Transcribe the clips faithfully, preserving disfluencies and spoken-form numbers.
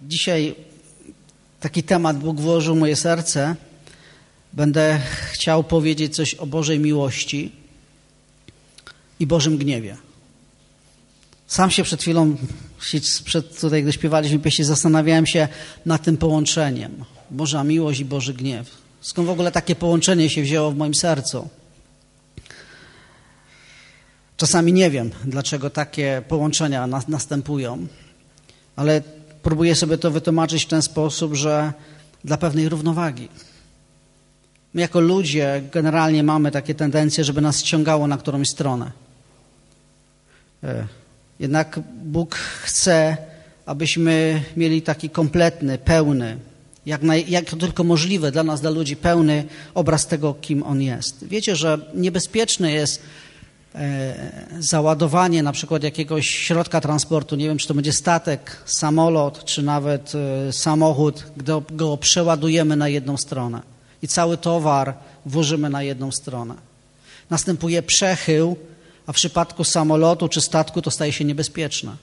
Dzisiaj taki temat Bóg włożył w moje serce. Będę chciał powiedzieć coś o Bożej miłości i Bożym gniewie. Sam się przed chwilą, przed tutaj, gdy śpiewaliśmy pieśń, zastanawiałem się nad tym połączeniem. Boża miłość i Boży gniew. Skąd w ogóle takie połączenie się wzięło w moim sercu? Czasami nie wiem, dlaczego takie połączenia na, następują, ale próbuję sobie to wytłumaczyć w ten sposób, że dla pewnej równowagi. My jako ludzie generalnie mamy takie tendencje, żeby nas ściągało na którąś stronę. Jednak Bóg chce, abyśmy mieli taki kompletny, pełny, jak, naj, jak to tylko możliwe dla nas, dla ludzi, pełny obraz tego, kim On jest. Wiecie, że niebezpieczne jest e, załadowanie na przykład jakiegoś środka transportu, nie wiem, czy to będzie statek, samolot, czy nawet e, samochód, gdy go przeładujemy na jedną stronę i cały towar włożymy na jedną stronę. Następuje przechył, a w przypadku samolotu czy statku to staje się niebezpieczne.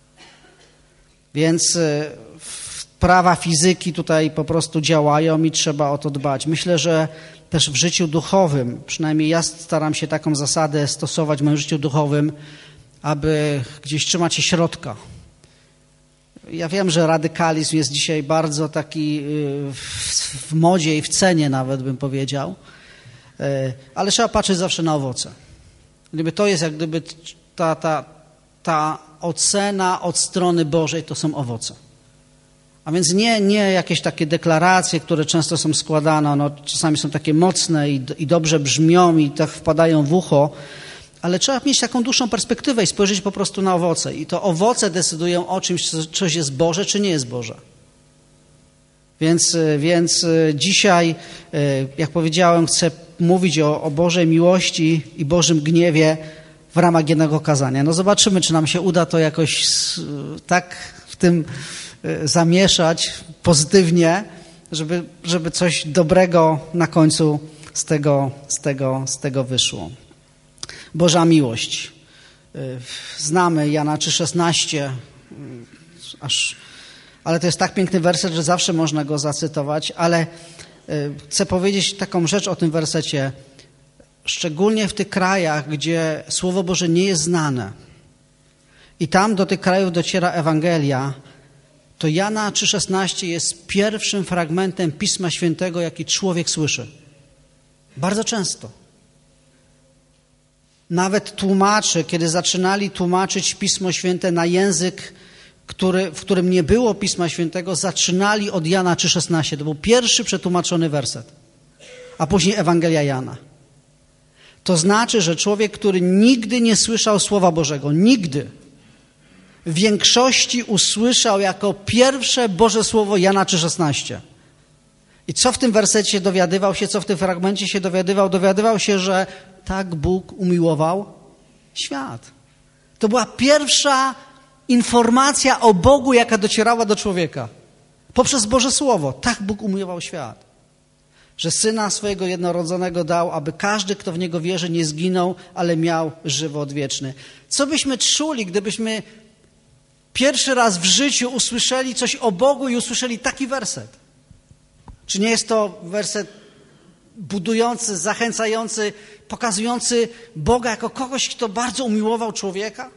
Więc prawa fizyki tutaj po prostu działają i trzeba o to dbać. Myślę, że też w życiu duchowym, przynajmniej ja staram się taką zasadę stosować w moim życiu duchowym, aby gdzieś trzymać się środka. Ja wiem, że radykalizm jest dzisiaj bardzo taki w modzie i w cenie nawet, bym powiedział, ale trzeba patrzeć zawsze na owoce. Gdyby to jest jak gdyby ta, ta, ta ocena od strony Bożej, to są owoce. A więc nie, nie jakieś takie deklaracje, które często są składane, no, czasami są takie mocne i, i dobrze brzmią i tak wpadają w ucho, ale trzeba mieć taką dłuższą perspektywę i spojrzeć po prostu na owoce. I to owoce decydują o czymś, czy coś jest Boże, czy nie jest Boże. Więc, więc dzisiaj, jak powiedziałem, chcę mówić o, o Bożej miłości i Bożym gniewie w ramach jednego kazania. No zobaczymy, czy nam się uda to jakoś tak w tym zamieszać pozytywnie, żeby, żeby coś dobrego na końcu z tego, z tego, z tego wyszło. Boża miłość. Znamy Jana trzy szesnaście, aż, ale to jest tak piękny werset, że zawsze można go zacytować, ale chcę powiedzieć taką rzecz o tym wersecie. Szczególnie w tych krajach, gdzie Słowo Boże nie jest znane i tam do tych krajów dociera Ewangelia, to Jana trzy szesnaście jest pierwszym fragmentem Pisma Świętego, jaki człowiek słyszy. Bardzo często. Nawet tłumacze, kiedy zaczynali tłumaczyć Pismo Święte na język, który, w którym nie było Pisma Świętego, zaczynali od Jana trzy szesnaście. To był pierwszy przetłumaczony werset, a później Ewangelia Jana. To znaczy, że człowiek, który nigdy nie słyszał Słowa Bożego, nigdy, w większości usłyszał jako pierwsze Boże Słowo Jana trzy szesnaście. I co w tym wersecie dowiadywał się, co w tym fragmencie się dowiadywał? Dowiadywał się, że tak Bóg umiłował świat. To była pierwsza informacja o Bogu, jaka docierała do człowieka. Poprzez Boże Słowo. Tak Bóg umiłował świat. Że Syna swojego jednorodzonego dał, aby każdy, kto w Niego wierzy, nie zginął, ale miał żywot wieczny. Co byśmy czuli, gdybyśmy pierwszy raz w życiu usłyszeli coś o Bogu i usłyszeli taki werset? Czy nie jest to werset budujący, zachęcający, pokazujący Boga jako kogoś, kto bardzo umiłował człowieka?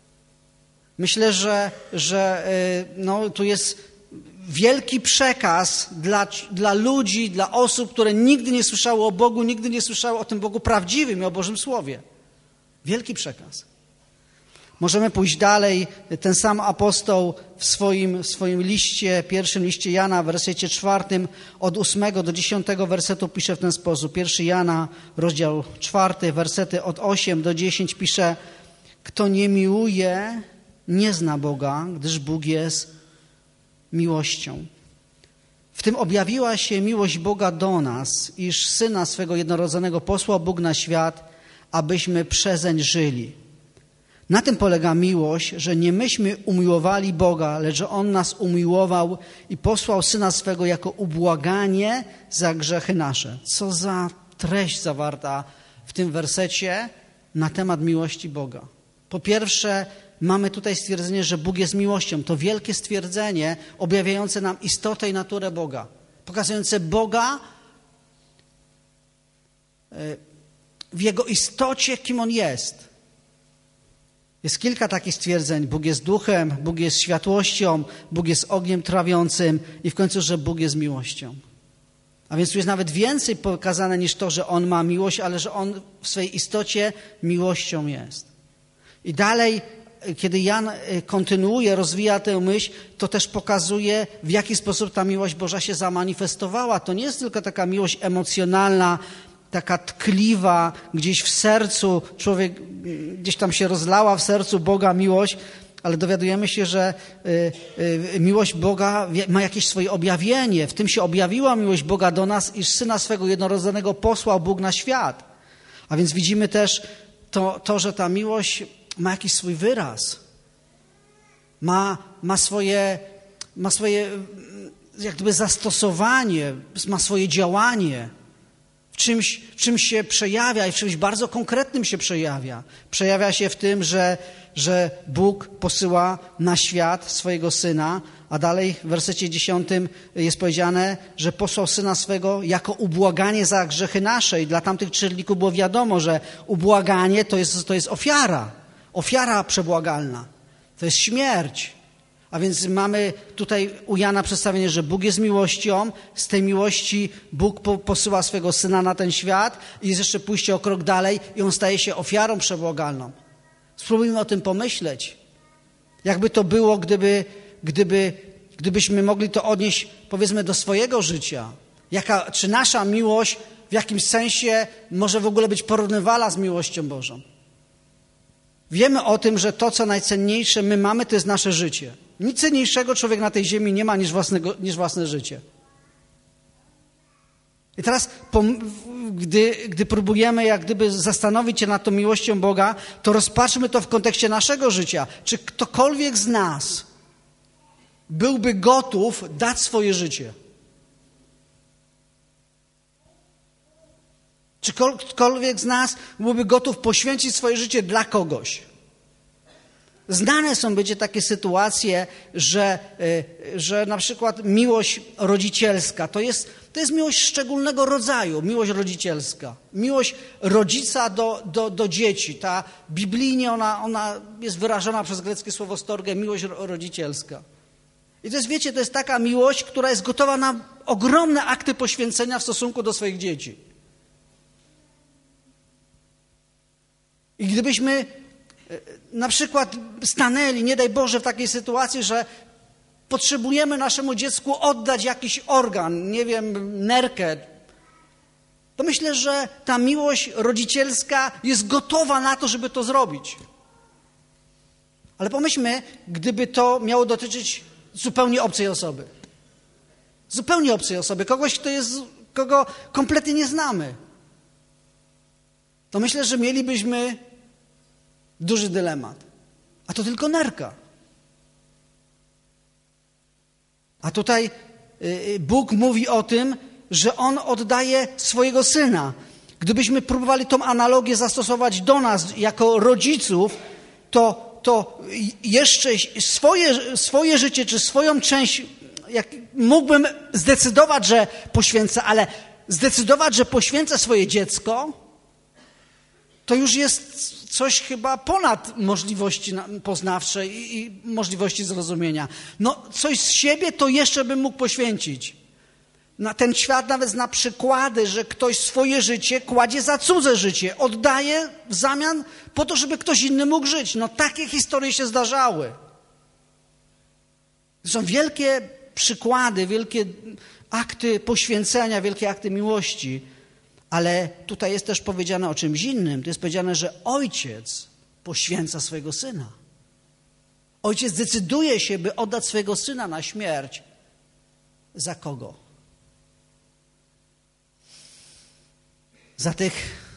Myślę, że, że no, tu jest wielki przekaz dla, dla ludzi, dla osób, które nigdy nie słyszały o Bogu, nigdy nie słyszały o tym Bogu prawdziwym i o Bożym Słowie. Wielki przekaz. Możemy pójść dalej. Ten sam apostoł w swoim, w swoim liście, pierwszym liście Jana, w wersecie czwartym, od ósmego do dziesiątego wersetu pisze w ten sposób. Pierwszy Jana, rozdział czwarty, wersety od osiem do dziesięć pisze: kto nie miłuje, nie zna Boga, gdyż Bóg jest miłością. W tym objawiła się miłość Boga do nas, iż Syna swego jednorodzonego posłał Bóg na świat, abyśmy przezeń żyli. Na tym polega miłość, że nie myśmy umiłowali Boga, lecz że On nas umiłował i posłał Syna swego jako ubłaganie za grzechy nasze. Co za treść zawarta w tym wersecie na temat miłości Boga. Po pierwsze, mamy tutaj stwierdzenie, że Bóg jest miłością. To wielkie stwierdzenie objawiające nam istotę i naturę Boga. Pokazujące Boga w Jego istocie, kim On jest. Jest kilka takich stwierdzeń. Bóg jest duchem, Bóg jest światłością, Bóg jest ogniem trawiącym i w końcu, że Bóg jest miłością. A więc tu jest nawet więcej pokazane niż to, że On ma miłość, ale że On w swej istocie miłością jest. I dalej, kiedy Jan kontynuuje, rozwija tę myśl, to też pokazuje, w jaki sposób ta miłość Boża się zamanifestowała. To nie jest tylko taka miłość emocjonalna, taka tkliwa, gdzieś w sercu, człowiek gdzieś tam się rozlała w sercu Boga miłość, ale dowiadujemy się, że y, y, miłość Boga ma jakieś swoje objawienie. W tym się objawiła miłość Boga do nas, iż Syna swego jednorodzonego posłał Bóg na świat. A więc widzimy też to, to że ta miłość ma jakiś swój wyraz. Ma, ma swoje, ma swoje jak gdyby zastosowanie, ma swoje działanie. W czymś, w czymś się przejawia i w czymś bardzo konkretnym się przejawia. Przejawia się w tym, że, że Bóg posyła na świat swojego Syna, a dalej w wersecie dziesiątym jest powiedziane, że posłał Syna swego jako ubłaganie za grzechy nasze. I dla tamtych czytelników było wiadomo, że ubłaganie to jest, to jest ofiara. Ofiara przebłagalna. To jest śmierć. A więc mamy tutaj u Jana przedstawienie, że Bóg jest miłością, z tej miłości Bóg posyła swego Syna na ten świat i jest jeszcze pójście o krok dalej i On staje się ofiarą przebłagalną. Spróbujmy o tym pomyśleć. Jakby to było, gdyby, gdyby, gdybyśmy mogli to odnieść, powiedzmy, do swojego życia. Jaka, czy nasza miłość w jakimś sensie może w ogóle być porównywalna z miłością Bożą? Wiemy o tym, że to, co najcenniejsze my mamy, to jest nasze życie. Nic cenniejszego człowiek na tej ziemi nie ma niż, własnego, niż własne życie. I teraz, gdy, gdy próbujemy jak gdyby zastanowić się nad tą miłością Boga, to rozpatrzmy to w kontekście naszego życia. Czy ktokolwiek z nas byłby gotów dać swoje życie? Czy ktokolwiek z nas byłby gotów poświęcić swoje życie dla kogoś? Znane są będzie takie sytuacje, że, że na przykład miłość rodzicielska to jest, to jest miłość szczególnego rodzaju, miłość rodzicielska. Miłość rodzica do, do, do dzieci. Ta biblijnie ona, ona jest wyrażona przez greckie słowo storge, miłość rodzicielska. I to jest, wiecie, to jest taka miłość, która jest gotowa na ogromne akty poświęcenia w stosunku do swoich dzieci. I gdybyśmy na przykład stanęli, nie daj Boże, w takiej sytuacji, że potrzebujemy naszemu dziecku oddać jakiś organ, nie wiem, nerkę, to myślę, że ta miłość rodzicielska jest gotowa na to, żeby to zrobić. Ale pomyślmy, gdyby to miało dotyczyć zupełnie obcej osoby. Zupełnie obcej osoby, kogoś, kto jest, kogo kompletnie nie znamy. To myślę, że mielibyśmy duży dylemat. A to tylko nerka. A tutaj Bóg mówi o tym, że On oddaje swojego Syna. Gdybyśmy próbowali tą analogię zastosować do nas jako rodziców, to, to jeszcze swoje, swoje życie, czy swoją część, jak mógłbym zdecydować, że poświęcę, ale zdecydować, że poświęcę swoje dziecko, to już jest coś chyba ponad możliwości poznawcze i, i możliwości zrozumienia. No coś z siebie to jeszcze bym mógł poświęcić. Na ten świat nawet zna przykłady, że ktoś swoje życie kładzie za cudze życie, oddaje w zamian po to, żeby ktoś inny mógł żyć. No takie historie się zdarzały. To są wielkie przykłady, wielkie akty poświęcenia, wielkie akty miłości. Ale tutaj jest też powiedziane o czymś innym. Tu jest powiedziane, że ojciec poświęca swojego syna. Ojciec decyduje się, by oddać swojego syna na śmierć. Za kogo? Za tych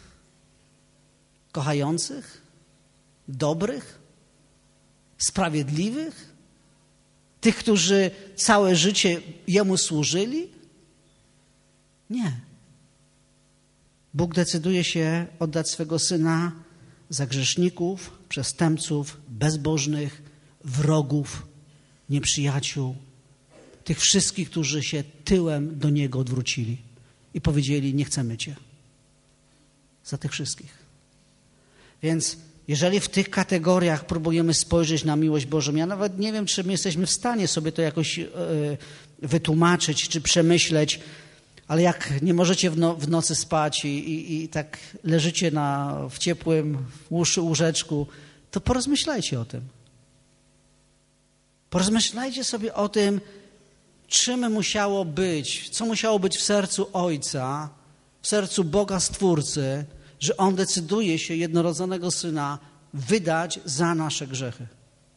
kochających, dobrych, sprawiedliwych? Tych, którzy całe życie Jemu służyli? Nie. Bóg decyduje się oddać swego Syna za grzeszników, przestępców, bezbożnych, wrogów, nieprzyjaciół, tych wszystkich, którzy się tyłem do Niego odwrócili i powiedzieli: nie chcemy Cię. Za tych wszystkich. Więc jeżeli w tych kategoriach próbujemy spojrzeć na miłość Bożą, ja nawet nie wiem, czy my jesteśmy w stanie sobie to jakoś yy, wytłumaczyć, czy przemyśleć, ale jak nie możecie w, no, w nocy spać i, i, i tak leżycie na, w ciepłym łóżeczku, to porozmyślajcie o tym. Porozmyślajcie sobie o tym, czym musiało być, co musiało być w sercu Ojca, w sercu Boga Stwórcy, że On decyduje się jednorodzonego Syna wydać za nasze grzechy.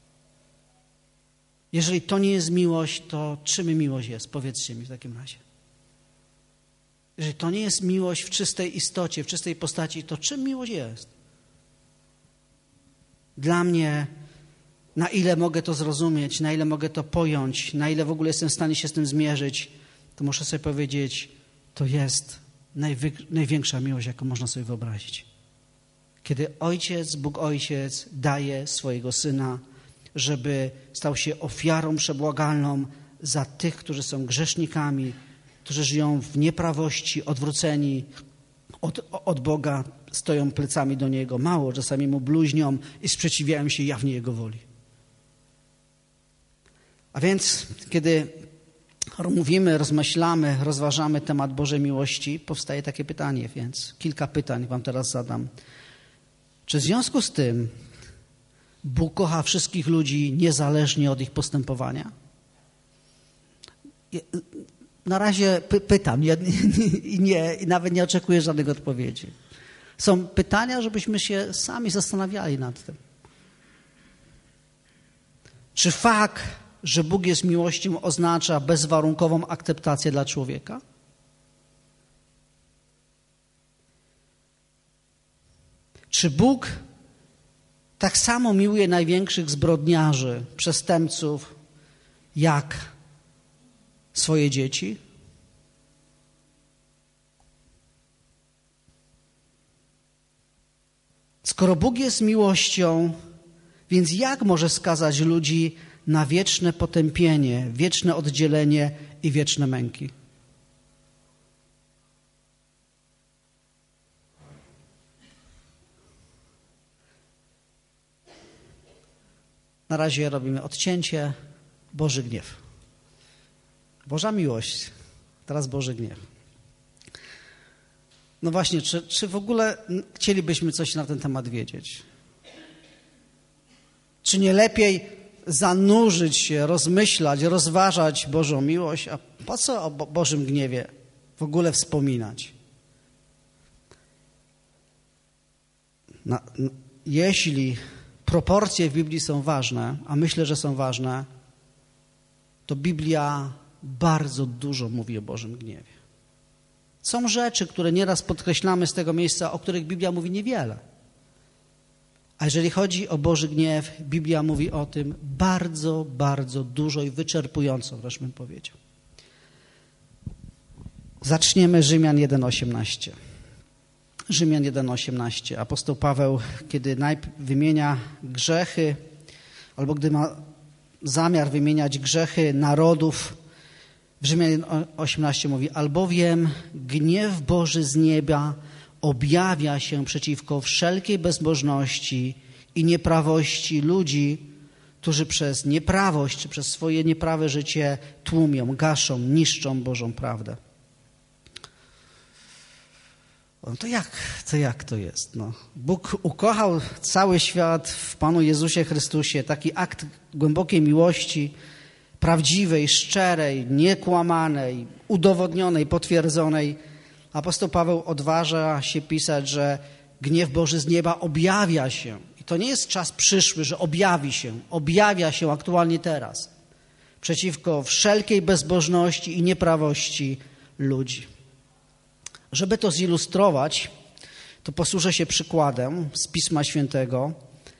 Jeżeli to nie jest miłość, to czym miłość jest? Powiedzcie mi w takim razie. Jeżeli to nie jest miłość w czystej istocie, w czystej postaci, to czym miłość jest? Dla mnie, na ile mogę to zrozumieć, na ile mogę to pojąć, na ile w ogóle jestem w stanie się z tym zmierzyć, to muszę sobie powiedzieć, to jest najwy, największa miłość, jaką można sobie wyobrazić. Kiedy Ojciec, Bóg Ojciec daje swojego Syna, żeby stał się ofiarą przebłagalną za tych, którzy są grzesznikami, którzy żyją w nieprawości, odwróceni od, od Boga, stoją plecami do Niego. Mało, czasami Mu bluźnią i sprzeciwiają się jawnie Jego woli. A więc, kiedy mówimy, rozmyślamy, rozważamy temat Bożej miłości, powstaje takie pytanie, więc kilka pytań wam teraz zadam. Czy w związku z tym Bóg kocha wszystkich ludzi niezależnie od ich postępowania? Na razie py- pytam i nie, nie, nawet nie oczekuję żadnych odpowiedzi. Są pytania, żebyśmy się sami zastanawiali nad tym. Czy fakt, że Bóg jest miłością, oznacza bezwarunkową akceptację dla człowieka? Czy Bóg tak samo miłuje największych zbrodniarzy, przestępców, jak swoje dzieci? Skoro Bóg jest miłością, więc jak może skazać ludzi na wieczne potępienie, wieczne oddzielenie i wieczne męki? Na razie robimy odcięcie. Boży gniew. Boża miłość, teraz Boży gniew. No właśnie, czy, czy w ogóle chcielibyśmy coś na ten temat wiedzieć? Czy nie lepiej zanurzyć się, rozmyślać, rozważać Bożą miłość, a po co o Bo- Bożym gniewie w ogóle wspominać? Na, n- jeśli proporcje w Biblii są ważne, a myślę, że są ważne, to Biblia bardzo dużo mówi o Bożym gniewie. Są rzeczy, które nieraz podkreślamy z tego miejsca, o których Biblia mówi niewiele. A jeżeli chodzi o Boży gniew, Biblia mówi o tym bardzo, bardzo dużo i wyczerpująco, wreszcie bym powiedział. Zaczniemy Rzymian jeden osiemnaście. Rzymian jeden osiemnaście. Apostoł Paweł, kiedy najpierw wymienia grzechy, albo gdy ma zamiar wymieniać grzechy narodów, w Rzymian jeden osiemnaście mówi: albowiem gniew Boży z nieba objawia się przeciwko wszelkiej bezbożności i nieprawości ludzi, którzy przez nieprawość czy przez swoje nieprawe życie tłumią, gaszą, niszczą Bożą prawdę. No to jak, to jak to jest? No, Bóg ukochał cały świat w Panu Jezusie Chrystusie. Taki akt głębokiej miłości, prawdziwej, szczerej, niekłamanej, udowodnionej, potwierdzonej. Apostoł Paweł odważa się pisać, że gniew Boży z nieba objawia się. I to nie jest czas przyszły, że objawi się. Objawia się aktualnie teraz. Przeciwko wszelkiej bezbożności i nieprawości ludzi. Żeby to zilustrować, to posłużę się przykładem z Pisma Świętego.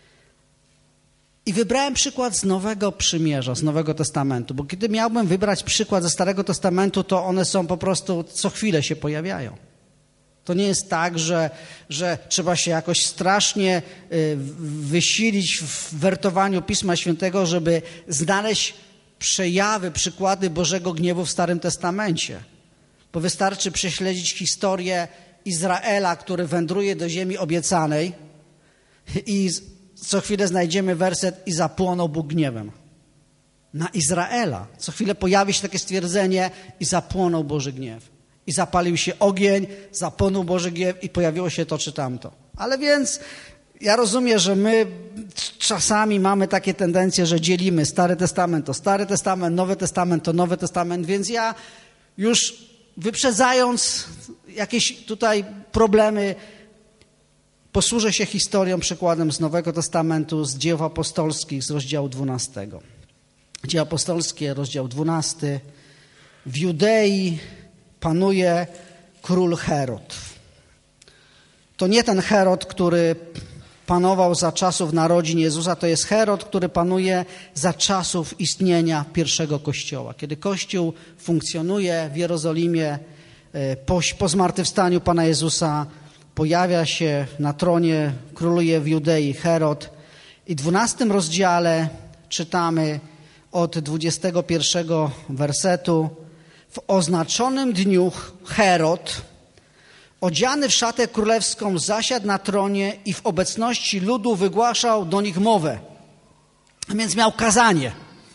I wybrałem przykład z Nowego Przymierza, z Nowego Testamentu, bo kiedy miałbym wybrać przykład ze Starego Testamentu, to one są po prostu, co chwilę się pojawiają. To nie jest tak, że, że trzeba się jakoś strasznie wysilić w wertowaniu Pisma Świętego, żeby znaleźć przejawy, przykłady Bożego gniewu w Starym Testamencie. Bo wystarczy prześledzić historię Izraela, który wędruje do ziemi obiecanej i co chwilę znajdziemy werset i zapłonął Bóg gniewem. Na Izraela. Co chwilę pojawi się takie stwierdzenie i zapłonął Boży gniew. I zapalił się ogień, zapłonął Boży gniew i pojawiło się to czy tamto. Ale więc ja rozumiem, że my czasami mamy takie tendencje, że dzielimy Stary Testament to Stary Testament, Nowy Testament to Nowy Testament, więc ja już wyprzedzając jakieś tutaj problemy, posłużę się historią, przykładem z Nowego Testamentu, z Dzieł Apostolskich, z rozdziału dwunastego. Dzieła apostolskie, rozdział dwunasty. W Judei panuje król Herod. To nie ten Herod, który panował za czasów narodzin Jezusa, to jest Herod, który panuje za czasów istnienia pierwszego Kościoła. Kiedy Kościół funkcjonuje w Jerozolimie, po, po zmartwychwstaniu Pana Jezusa pojawia się na tronie, króluje w Judei Herod. I w dwunastym rozdziale czytamy od dwudziestego pierwszego wersetu. W oznaczonym dniu Herod, odziany w szatę królewską, zasiadł na tronie i w obecności ludu wygłaszał do nich mowę. A więc miał kazanie.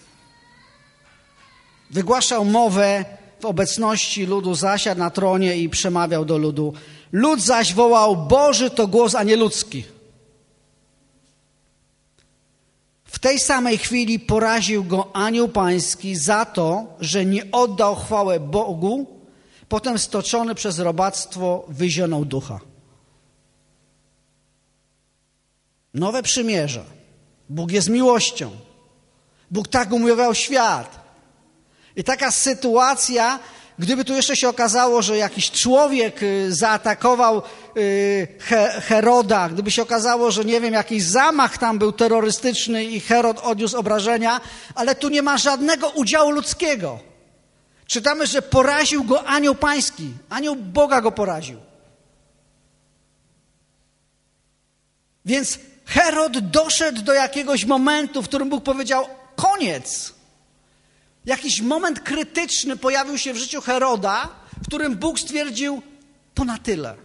Wygłaszał mowę w obecności ludu, zasiadł na tronie i przemawiał do ludu. Lud zaś wołał: Boży to głos, a nie ludzki. W tej samej chwili poraził go anioł pański za to, że nie oddał chwałę Bogu. Potem stoczony przez robactwo wyzionął ducha. Nowe przymierze. Bóg jest miłością. Bóg tak umiłował świat. I taka sytuacja, gdyby tu jeszcze się okazało, że jakiś człowiek zaatakował Heroda, gdyby się okazało, że nie wiem, jakiś zamach tam był terrorystyczny i Herod odniósł obrażenia, ale tu nie ma żadnego udziału ludzkiego. Czytamy, że poraził go anioł pański. Anioł Boga go poraził. Więc Herod doszedł do jakiegoś momentu, w którym Bóg powiedział: koniec. Jakiś moment krytyczny pojawił się w życiu Heroda, w którym Bóg stwierdził: to na tyle.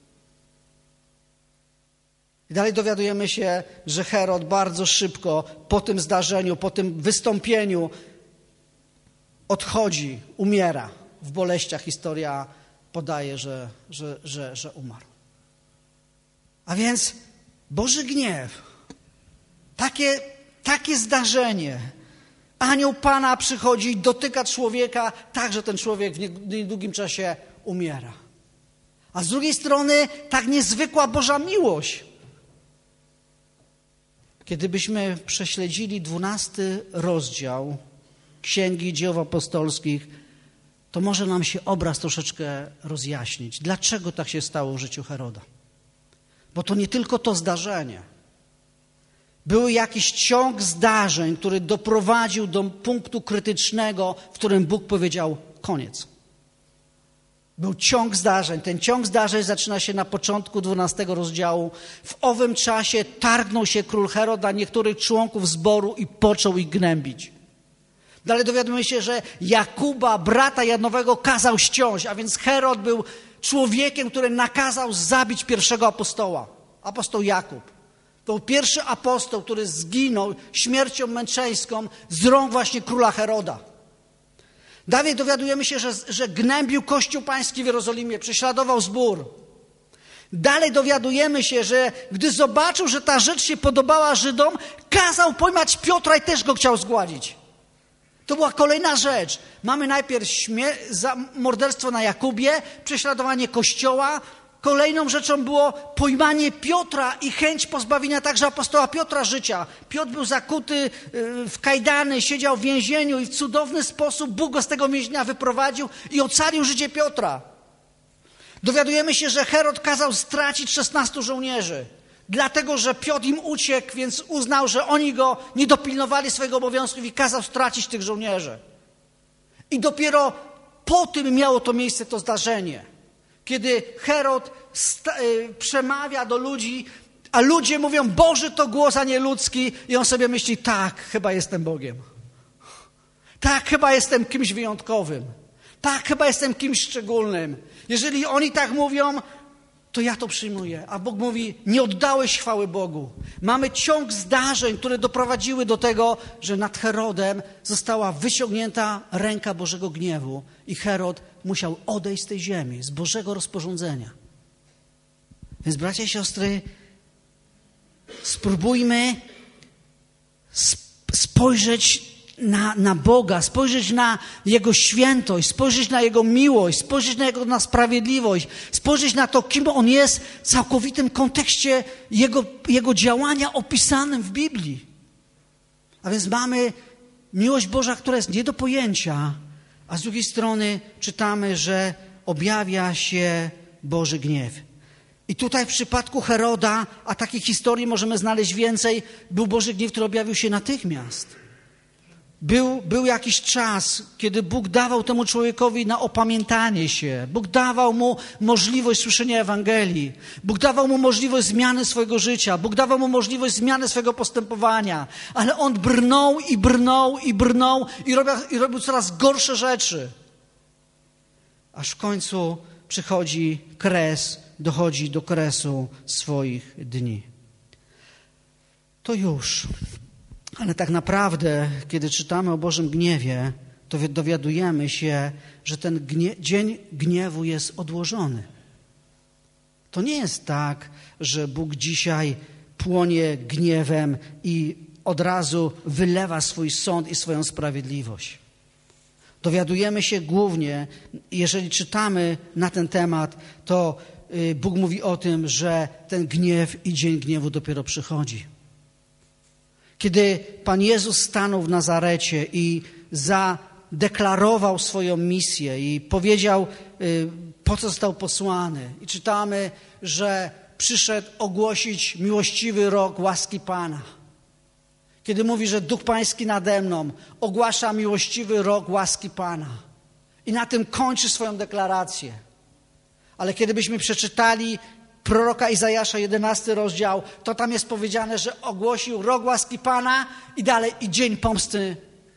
I dalej dowiadujemy się, że Herod bardzo szybko po tym zdarzeniu, po tym wystąpieniu odchodzi, umiera. W boleściach historia podaje, że, że, że, że umarł. A więc Boży gniew, takie, takie zdarzenie. Anioł Pana przychodzi i dotyka człowieka tak, że ten człowiek w niedługim czasie umiera. A z drugiej strony tak niezwykła Boża miłość. Kiedybyśmy prześledzili dwunasty rozdział Księgi Dzieł Apostolskich, to może nam się obraz troszeczkę rozjaśnić. Dlaczego tak się stało w życiu Heroda? Bo to nie tylko to zdarzenie. Był jakiś ciąg zdarzeń, który doprowadził do punktu krytycznego, w którym Bóg powiedział: koniec. Był ciąg zdarzeń. Ten ciąg zdarzeń zaczyna się na początku dwunastego rozdziału. W owym czasie targnął się król Herod na niektórych członków zboru i począł ich gnębić. Dalej dowiadujemy się, że Jakuba, brata Janowego, kazał ściąć, a więc Herod był człowiekiem, który nakazał zabić pierwszego apostoła. Apostoł Jakub. To był pierwszy apostoł, który zginął śmiercią męczeńską z rąk właśnie króla Heroda. Dalej dowiadujemy się, że, że gnębił Kościół Pański w Jerozolimie, prześladował zbór. Dalej dowiadujemy się, że gdy zobaczył, że ta rzecz się podobała Żydom, kazał pojmać Piotra i też go chciał zgładzić. To była kolejna rzecz. Mamy najpierw śmier- za morderstwo na Jakubie, prześladowanie Kościoła. Kolejną rzeczą było pojmanie Piotra i chęć pozbawienia także apostoła Piotra życia. Piotr był zakuty w kajdany, siedział w więzieniu i w cudowny sposób Bóg go z tego więzienia wyprowadził i ocalił życie Piotra. Dowiadujemy się, że Herod kazał stracić szesnastu żołnierzy, dlatego że Piotr im uciekł, więc uznał, że oni go nie dopilnowali swojego obowiązku i kazał stracić tych żołnierzy. I dopiero po tym miało to miejsce to zdarzenie. Kiedy Herod sta- y, przemawia do ludzi, a ludzie mówią, Boży to głos, a nie ludzki, i on sobie myśli, tak, chyba jestem Bogiem. Tak, chyba jestem kimś wyjątkowym. Tak, chyba jestem kimś szczególnym. Jeżeli oni tak mówią, to ja to przyjmuję. A Bóg mówi, nie oddałeś chwały Bogu. Mamy ciąg zdarzeń, które doprowadziły do tego, że nad Herodem została wyciągnięta ręka Bożego gniewu i Herod musiał odejść z tej ziemi, z Bożego rozporządzenia. Więc bracia i siostry, spróbujmy spojrzeć na, na Boga, spojrzeć na Jego świętość, spojrzeć na Jego miłość, spojrzeć na Jego na sprawiedliwość, spojrzeć na to, kim On jest w całkowitym kontekście Jego, Jego działania opisanym w Biblii. A więc mamy miłość Boża, która jest nie do pojęcia, a z drugiej strony czytamy, że objawia się Boży gniew. I tutaj w przypadku Heroda, a takich historii możemy znaleźć więcej, był Boży gniew, który objawił się natychmiast. Był, był jakiś czas, kiedy Bóg dawał temu człowiekowi na opamiętanie się. Bóg dawał mu możliwość słyszenia Ewangelii. Bóg dawał mu możliwość zmiany swojego życia. Bóg dawał mu możliwość zmiany swojego postępowania. Ale on brnął i brnął i brnął i robił, i robił coraz gorsze rzeczy. Aż w końcu przychodzi kres, dochodzi do kresu swoich dni. To już. Ale tak naprawdę, kiedy czytamy o Bożym gniewie, to dowiadujemy się, że ten gnie- dzień gniewu jest odłożony. To nie jest tak, że Bóg dzisiaj płonie gniewem i od razu wylewa swój sąd i swoją sprawiedliwość. Dowiadujemy się głównie, jeżeli czytamy na ten temat, to Bóg mówi o tym, że ten gniew i dzień gniewu dopiero przychodzi. Kiedy Pan Jezus stanął w Nazarecie i zadeklarował swoją misję i powiedział, po co został posłany. I czytamy, że przyszedł ogłosić miłościwy rok łaski Pana. Kiedy mówi, że Duch Pański nade mną ogłasza miłościwy rok łaski Pana. I na tym kończy swoją deklarację. Ale kiedy byśmy przeczytali proroka Izajasza, jedenasty rozdział, to tam jest powiedziane, że ogłosił rok łaski Pana i dalej i dzień pomsty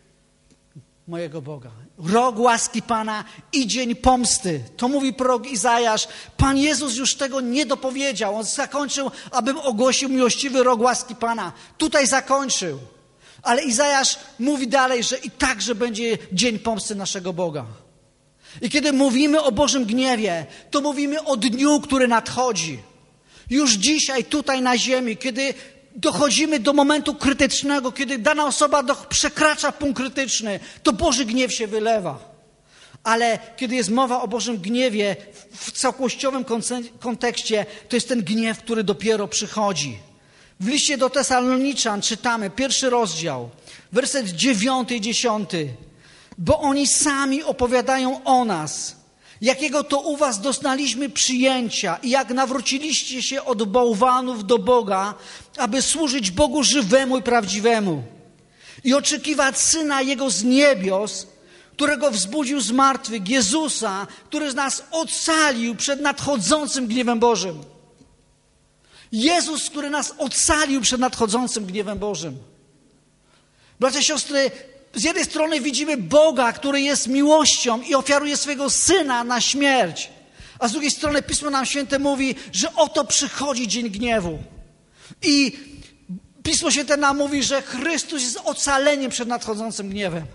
mojego Boga. Rok łaski Pana i dzień pomsty. To mówi prorok Izajasz. Pan Jezus już tego nie dopowiedział. On zakończył, abym ogłosił miłościwy rok łaski Pana. Tutaj zakończył. Ale Izajasz mówi dalej, że i także będzie dzień pomsty naszego Boga. I kiedy mówimy o Bożym gniewie, to mówimy o dniu, który nadchodzi. Już dzisiaj, tutaj na ziemi, kiedy dochodzimy do momentu krytycznego, kiedy dana osoba do, przekracza punkt krytyczny, to Boży gniew się wylewa. Ale kiedy jest mowa o Bożym gniewie w całościowym kontekście, to jest ten gniew, który dopiero przychodzi. W liście do Tesaloniczan czytamy, pierwszy rozdział, werset dziewiąty i dziesiąty. Bo oni sami opowiadają o nas, jakiego to u was doznaliśmy przyjęcia i jak nawróciliście się od bałwanów do Boga, aby służyć Bogu żywemu i prawdziwemu i oczekiwać Syna Jego z niebios, którego wzbudził z martwych, Jezusa, który z nas ocalił przed nadchodzącym gniewem Bożym. Jezus, który nas ocalił przed nadchodzącym gniewem Bożym. Bracia i siostry, z jednej strony widzimy Boga, który jest miłością i ofiaruje swojego Syna na śmierć. A z drugiej strony Pismo nam Święte mówi, że oto przychodzi dzień gniewu. I Pismo Święte nam mówi, że Chrystus jest ocaleniem przed nadchodzącym gniewem.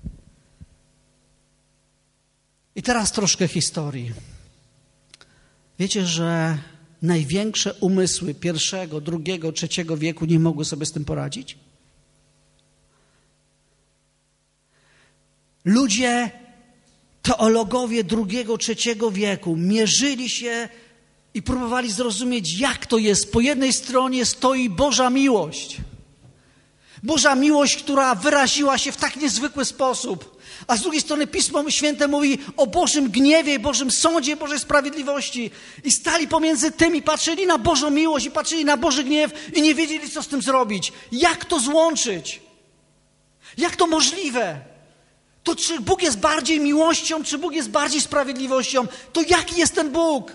I teraz troszkę historii. Wiecie, że największe umysły pierwszego, drugiego, trzeciego wieku nie mogły sobie z tym poradzić? Ludzie, teologowie drugiego, trzeciego wieku mierzyli się i próbowali zrozumieć, jak to jest. Po jednej stronie stoi Boża miłość. Boża miłość, która wyraziła się w tak niezwykły sposób. A z drugiej strony Pismo Święte mówi o Bożym gniewie, Bożym sądzie, Bożej sprawiedliwości. I stali pomiędzy tym i patrzyli na Bożą miłość i patrzyli na Boży gniew i nie wiedzieli, co z tym zrobić. Jak to złączyć? Jak to możliwe? To czy Bóg jest bardziej miłością, czy Bóg jest bardziej sprawiedliwością? To jaki jest ten Bóg?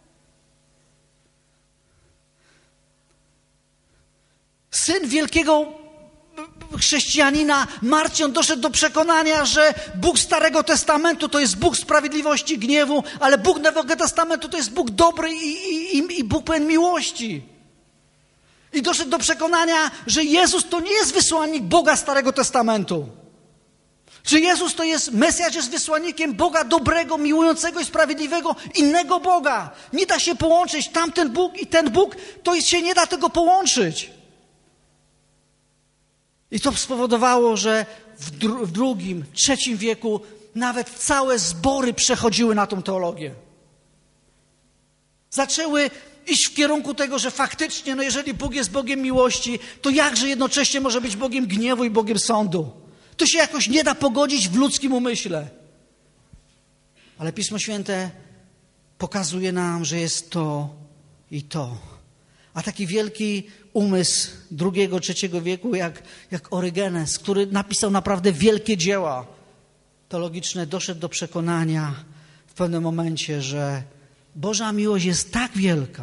Syn wielkiego chrześcijanina Marcion doszedł do przekonania, że Bóg Starego Testamentu to jest Bóg sprawiedliwości, gniewu, ale Bóg Nowego Testamentu to jest Bóg dobry i, i, i Bóg pełen miłości. I doszedł do przekonania, że Jezus to nie jest wysłannik Boga Starego Testamentu. Że Jezus to jest, Mesjasz jest wysłannikiem Boga dobrego, miłującego i sprawiedliwego, innego Boga. Nie da się połączyć tamten Bóg i ten Bóg, to się nie da tego połączyć. I to spowodowało, że w, dru- w drugim, trzecim wieku nawet całe zbory przechodziły na tą teologię. Zaczęły iść w kierunku tego, że faktycznie, no jeżeli Bóg jest Bogiem miłości, to jakże jednocześnie może być Bogiem gniewu i Bogiem sądu? To się jakoś nie da pogodzić w ludzkim umyśle. Ale Pismo Święte pokazuje nam, że jest to i to. A taki wielki umysł drugiego, trzeciego wieku, jak, jak Orygenes, który napisał naprawdę wielkie dzieła teologiczne, doszedł do przekonania w pewnym momencie, że Boża miłość jest tak wielka,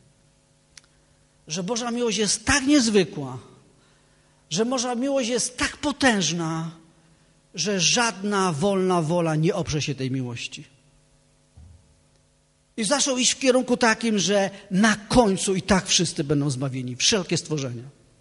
że Boża miłość jest tak niezwykła, że Boża miłość jest tak potężna, że żadna wolna wola nie oprze się tej miłości. I zaczął iść w kierunku takim, że na końcu i tak wszyscy będą zbawieni, wszelkie stworzenia.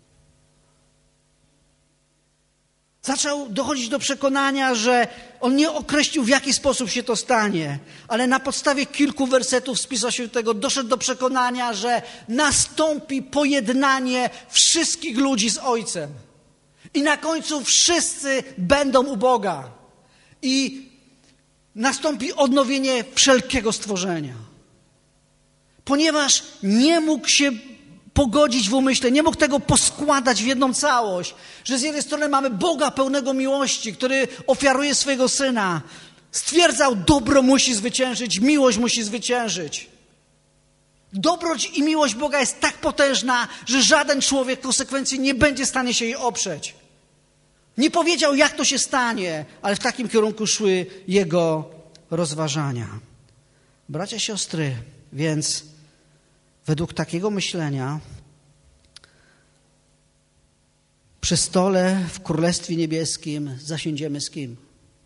Zaczął dochodzić do przekonania, że on nie określił, w jaki sposób się to stanie, ale na podstawie kilku wersetów z Pisma Świętego doszedł do przekonania, że nastąpi pojednanie wszystkich ludzi z Ojcem. I na końcu wszyscy będą u Boga. I nastąpi odnowienie wszelkiego stworzenia. Ponieważ nie mógł się pogodzić w umyśle, nie mógł tego poskładać w jedną całość, że z jednej strony mamy Boga pełnego miłości, który ofiaruje swojego Syna. Stwierdzał, dobro musi zwyciężyć, miłość musi zwyciężyć. Dobroć i miłość Boga jest tak potężna, że żaden człowiek w konsekwencji nie będzie w stanie się jej oprzeć. Nie powiedział, jak to się stanie, ale w takim kierunku szły jego rozważania. Bracia, siostry, więc według takiego myślenia przy stole w Królestwie Niebieskim zasiądziemy z kim?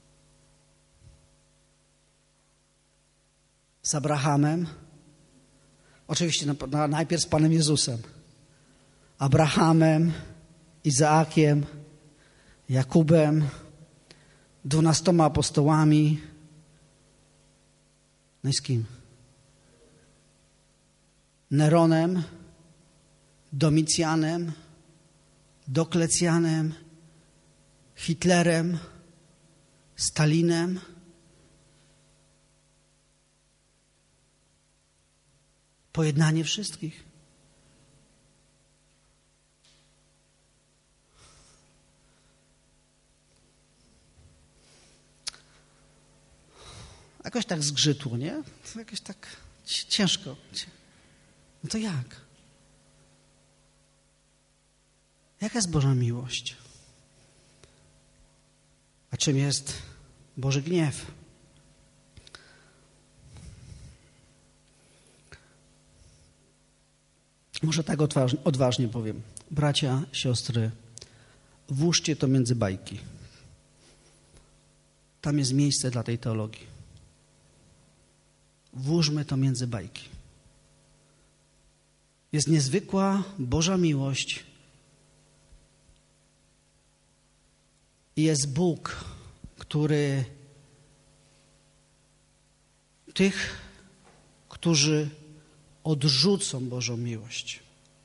Z Abrahamem? Oczywiście najpierw z Panem Jezusem. Abrahamem, Izaakiem, Jakubem, dwunastoma apostołami. No i z kim? Neronem, Domicjanem, Doklecjanem, Hitlerem, Stalinem. Pojednanie wszystkich. Jakoś tak zgrzytło, nie? Jakoś tak ciężko. No to jak? Jaka jest Boża miłość? A czym jest Boży gniew? Może tak odważnie, odważnie powiem. Bracia, siostry, włóżcie to między bajki. Tam jest miejsce dla tej teologii. Włóżmy to między bajki. Jest niezwykła Boża miłość i jest Bóg, który tych, którzy odrzucą Bożą miłość,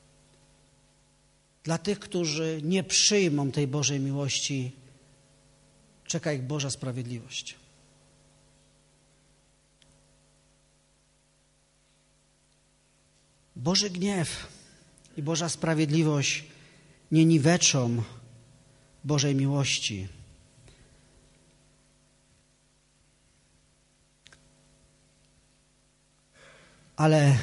dla tych, którzy nie przyjmą tej Bożej miłości, czeka ich Boża sprawiedliwość. Boży gniew i Boża sprawiedliwość nie niweczą Bożej miłości. Ale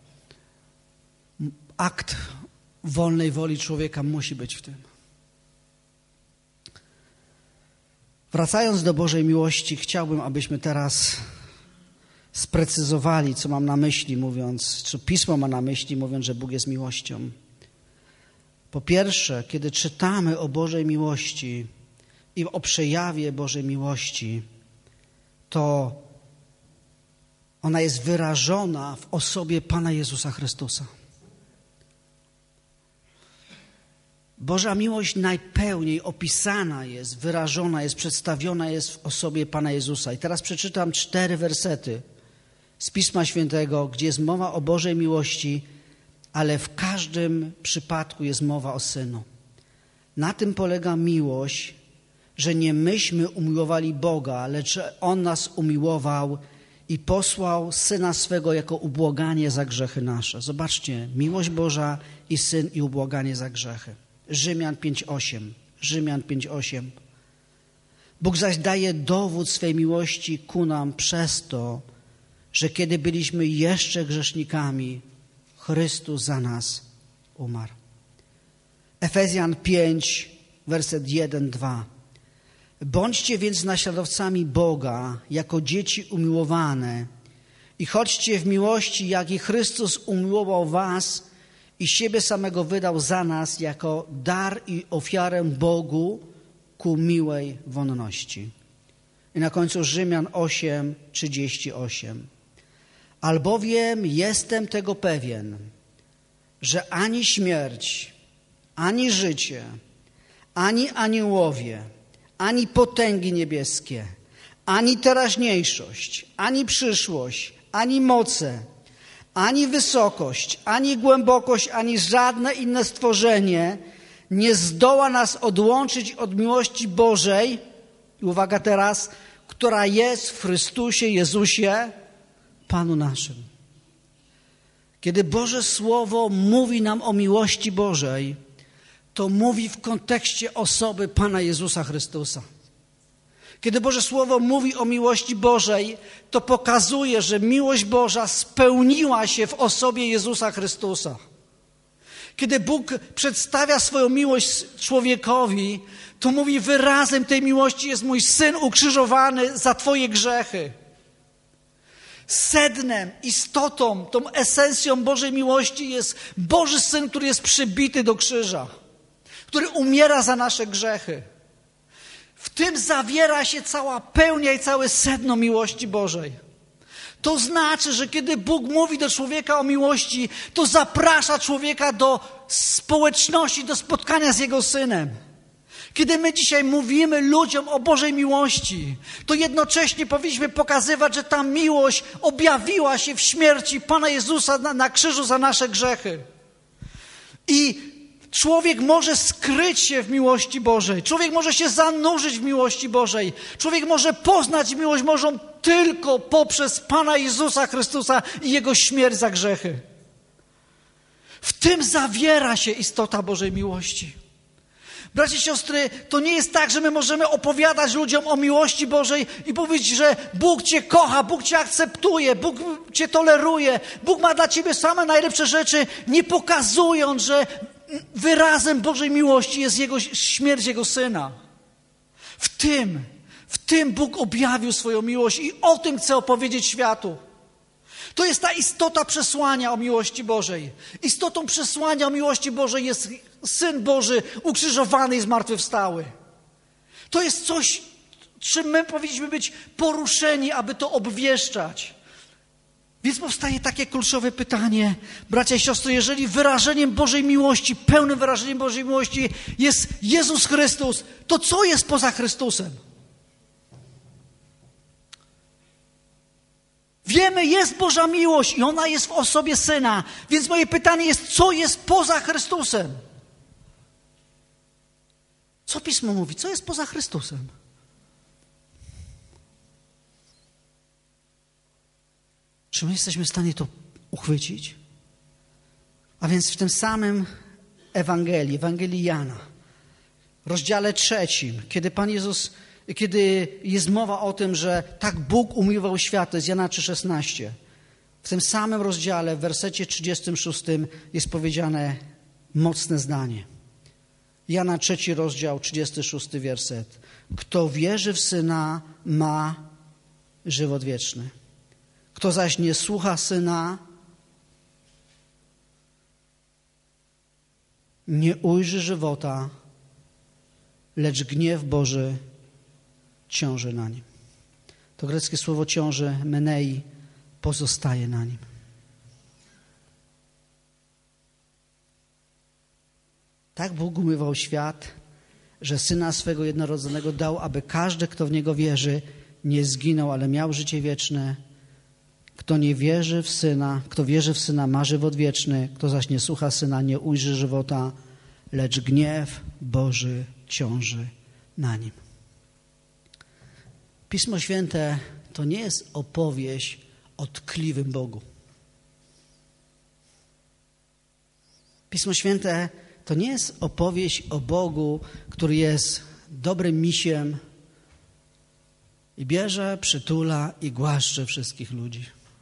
akt wolnej woli człowieka musi być w tym. Wracając do Bożej miłości, chciałbym, abyśmy teraz sprecyzowali, co mam na myśli, mówiąc, co Pismo ma na myśli, mówiąc, że Bóg jest miłością. Po pierwsze, kiedy czytamy o Bożej miłości i o przejawie Bożej miłości, to ona jest wyrażona w osobie Pana Jezusa Chrystusa. Boża miłość najpełniej opisana jest, wyrażona jest, przedstawiona jest w osobie Pana Jezusa. I teraz przeczytam cztery wersety z Pisma Świętego, gdzie jest mowa o Bożej miłości, ale w każdym przypadku jest mowa o Synu. Na tym polega miłość, że nie myśmy umiłowali Boga, lecz że On nas umiłował i posłał Syna swego jako ubłaganie za grzechy nasze. Zobaczcie, miłość Boża i Syn i ubłaganie za grzechy. Rzymian pięć osiem. Rzymian pięć osiem. Bóg zaś daje dowód swej miłości ku nam przez to, że kiedy byliśmy jeszcze grzesznikami, Chrystus za nas umarł. Efezjan pięć, werset jeden, dwa. Bądźcie więc naśladowcami Boga jako dzieci umiłowane i chodźcie w miłości, jak i Chrystus umiłował was i siebie samego wydał za nas jako dar i ofiarę Bogu ku miłej wonności. I na końcu Rzymian osiem, trzydzieści osiem. Albowiem jestem tego pewien, że ani śmierć, ani życie, ani aniołowie, ani potęgi niebieskie, ani teraźniejszość, ani przyszłość, ani moce, ani wysokość, ani głębokość, ani żadne inne stworzenie nie zdoła nas odłączyć od miłości Bożej, i uwaga teraz, która jest w Chrystusie Jezusie, Panu naszym. Kiedy Boże Słowo mówi nam o miłości Bożej, to mówi w kontekście osoby Pana Jezusa Chrystusa. Kiedy Boże Słowo mówi o miłości Bożej, to pokazuje, że miłość Boża spełniła się w osobie Jezusa Chrystusa. Kiedy Bóg przedstawia swoją miłość człowiekowi, to mówi, wyrazem tej miłości jest mój Syn ukrzyżowany za twoje grzechy. Sednem, istotą, tą esencją Bożej miłości jest Boży Syn, który jest przybity do krzyża, który umiera za nasze grzechy. W tym zawiera się cała pełnia i całe sedno miłości Bożej. To znaczy, że kiedy Bóg mówi do człowieka o miłości, to zaprasza człowieka do społeczności, do spotkania z Jego Synem. Kiedy my dzisiaj mówimy ludziom o Bożej miłości, to jednocześnie powinniśmy pokazywać, że ta miłość objawiła się w śmierci Pana Jezusa na, na krzyżu za nasze grzechy. I człowiek może skryć się w miłości Bożej. Człowiek może się zanurzyć w miłości Bożej. Człowiek może poznać miłość Bożą tylko poprzez Pana Jezusa Chrystusa i Jego śmierć za grzechy. W tym zawiera się istota Bożej miłości. Bracia i siostry, to nie jest tak, że my możemy opowiadać ludziom o miłości Bożej i powiedzieć, że Bóg cię kocha, Bóg cię akceptuje, Bóg cię toleruje, Bóg ma dla ciebie same najlepsze rzeczy, nie pokazując, że wyrazem Bożej miłości jest Jego śmierć Jego Syna. W tym, w tym Bóg objawił swoją miłość i o tym chce opowiedzieć światu. To jest ta istota przesłania o miłości Bożej. Istotą przesłania o miłości Bożej jest Syn Boży ukrzyżowany i zmartwychwstały. To jest coś, czym my powinniśmy być poruszeni, aby to obwieszczać. Więc powstaje takie kluczowe pytanie, bracia i siostry, jeżeli wyrażeniem Bożej miłości, pełnym wyrażeniem Bożej miłości jest Jezus Chrystus, to co jest poza Chrystusem? Wiemy, jest Boża miłość i ona jest w osobie Syna. Więc moje pytanie jest, co jest poza Chrystusem? Co Pismo mówi? Co jest poza Chrystusem? Czy my jesteśmy w stanie to uchwycić? A więc w tym samym Ewangelii, Ewangelii Jana, rozdziale trzecim, kiedy Pan Jezus, kiedy jest mowa o tym, że tak Bóg umiłował świat, to jest Jana trzy szesnaście. W tym samym rozdziale, w wersecie trzydziestym szóstym jest powiedziane mocne zdanie. Jana trzeci rozdział, trzydziesty szósty werset. Kto wierzy w Syna, ma żywot wieczny. Kto zaś nie słucha Syna, nie ujrzy żywota, lecz gniew Boży ciąży na nim. To greckie słowo ciąży, menei, pozostaje na nim. Tak Bóg umiłował świat, że Syna swego jednorodzonego dał, aby każdy, kto w Niego wierzy, nie zginął, ale miał życie wieczne. Kto nie wierzy w Syna, kto wierzy w Syna, ma żywot wieczny, kto zaś nie słucha Syna, nie ujrzy żywota, lecz gniew Boży ciąży na nim. Pismo Święte to nie jest opowieść o tkliwym Bogu. Pismo Święte to nie jest opowieść o Bogu, który jest dobrym misiem i bierze, przytula i głaszcze wszystkich ludzi.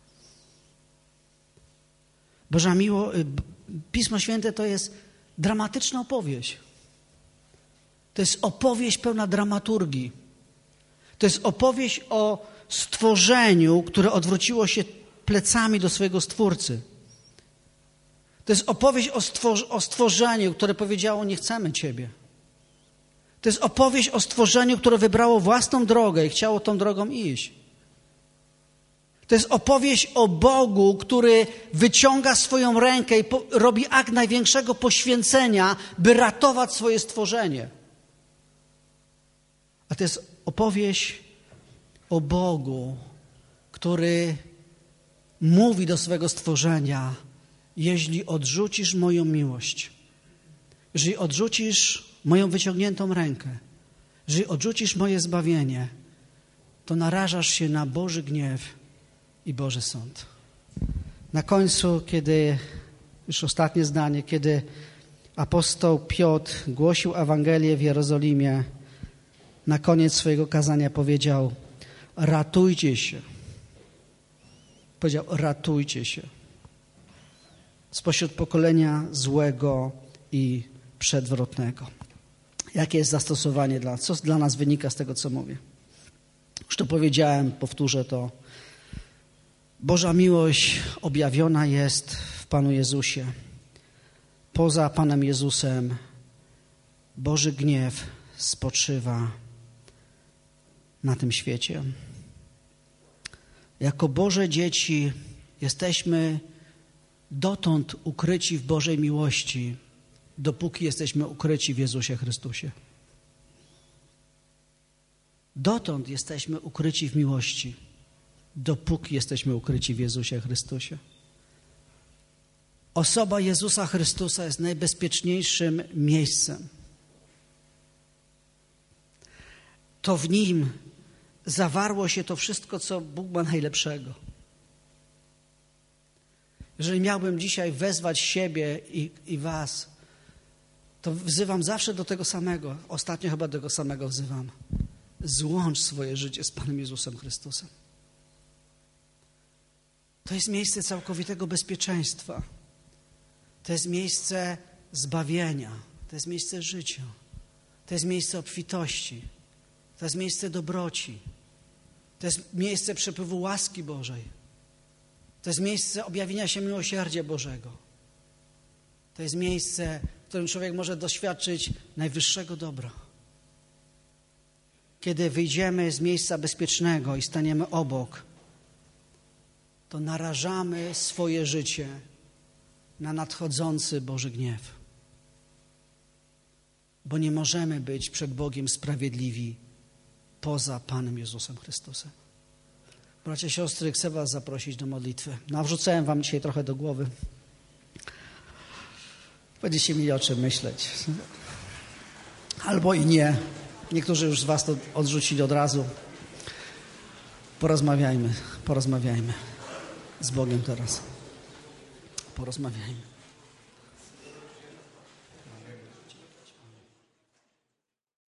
Boża miło, Pismo Święte to jest dramatyczna opowieść. To jest opowieść pełna dramaturgii. To jest opowieść o stworzeniu, które odwróciło się plecami do swojego Stwórcy. To jest opowieść o, stwor- o stworzeniu, które powiedziało: nie chcemy Ciebie. To jest opowieść o stworzeniu, które wybrało własną drogę i chciało tą drogą iść. To jest opowieść o Bogu, który wyciąga swoją rękę i po- robi akt największego poświęcenia, by ratować swoje stworzenie. A to jest opowieść o Bogu, który mówi do swego stworzenia: jeśli odrzucisz moją miłość, jeżeli odrzucisz moją wyciągniętą rękę, jeżeli odrzucisz moje zbawienie, to narażasz się na Boży gniew i Boży sąd. Na końcu, kiedy, już ostatnie zdanie, kiedy apostoł Piotr głosił Ewangelię w Jerozolimie, na koniec swojego kazania powiedział: ratujcie się. Powiedział: ratujcie się spośród pokolenia złego i przedwrotnego. Jakie jest zastosowanie dla, co dla nas wynika z tego, co mówię? Już to powiedziałem, powtórzę to. Boża miłość objawiona jest w Panu Jezusie. Poza Panem Jezusem Boży gniew spoczywa na tym świecie. Jako Boże dzieci jesteśmy dotąd ukryci w Bożej miłości, dopóki jesteśmy ukryci w Jezusie Chrystusie. Dotąd jesteśmy ukryci w miłości, dopóki jesteśmy ukryci w Jezusie Chrystusie. Osoba Jezusa Chrystusa jest najbezpieczniejszym miejscem. To w Nim zawarło się to wszystko, co Bóg ma najlepszego. Jeżeli miałbym dzisiaj wezwać siebie i, i was, to wzywam zawsze do tego samego. Ostatnio chyba do tego samego wzywam. Złącz swoje życie z Panem Jezusem Chrystusem. To jest miejsce całkowitego bezpieczeństwa. To jest miejsce zbawienia. To jest miejsce życia. To jest miejsce obfitości. To jest miejsce dobroci. To jest miejsce przepływu łaski Bożej. To jest miejsce objawienia się miłosierdzia Bożego. To jest miejsce, w którym człowiek może doświadczyć najwyższego dobra. Kiedy wyjdziemy z miejsca bezpiecznego i staniemy obok, to narażamy swoje życie na nadchodzący Boży gniew. Bo nie możemy być przed Bogiem sprawiedliwi poza Panem Jezusem Chrystusem. Bracia, siostry, chcę was zaprosić do modlitwy. Nawrzucałem wam dzisiaj trochę do głowy. Będziecie mieli o czym myśleć. Albo i nie. Niektórzy już z was to odrzucili od razu. Porozmawiajmy, porozmawiajmy z Bogiem teraz. Porozmawiajmy.